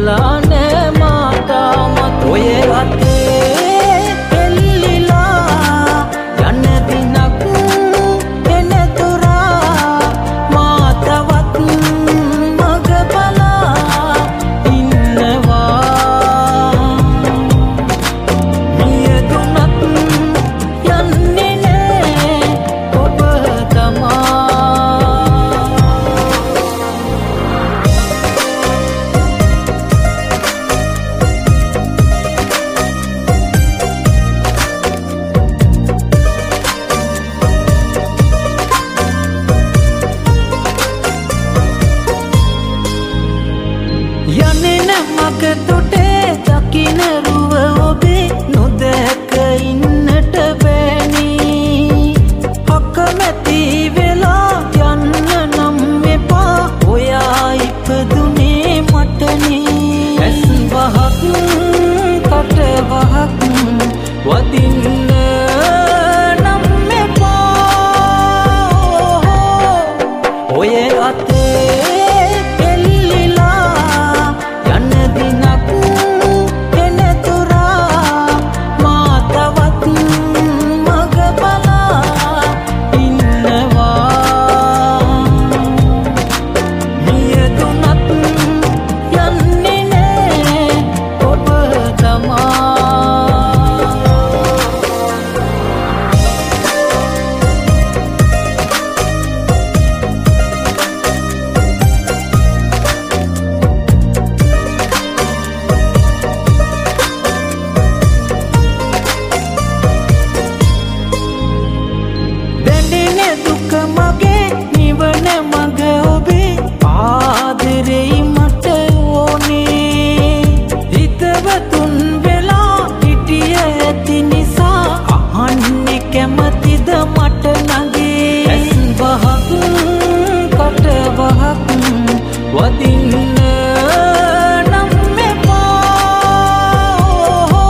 කරලා නෑ මාතාමත් ඔය අතේ එල්ලිලා යන දිනක් එනතුරා මාතවත් මග බලා ඉන්නවා මියදුනත් යන්නේ නෑ ඔබ තමා යන්නේ මග තොටේ දකින්න රුව ඔබේ නොදැක ඉන්නට බෑනි අකමැති වෙලා යන්න නම් එපා ඔයා ඉපදුනේ මටනේ ඇස් වහක් කට වහක් වදින්න නම් එපා ඔය අතේ දුක මගේ නිවන මග ඔබේ ආදරෙයි මට ඕනේ හිතවතුන් වෙලා හිටිය ඇති නිසා අහන්නේ කැමතිද මට නගේ ඇස් වහක් කට වහක් වදින්න නම් එපා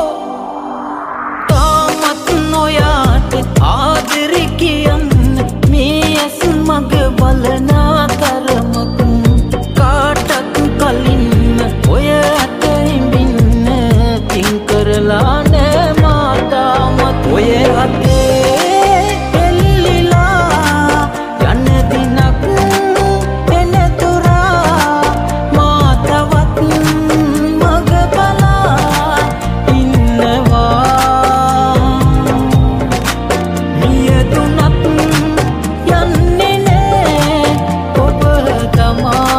තාමත් නොයාට ආදරේ කියන්න මග බලනා තරමක් කාටත් කලින්ම ඔය අත හිඹින්න තින් කරලා නෑ මාතාමත් ඔය අතේ එල්ලිලා යන දිනක් එනතුරා මාතවත් මග බලා ඉන්නවා මියදුනත් යන්නේ come on.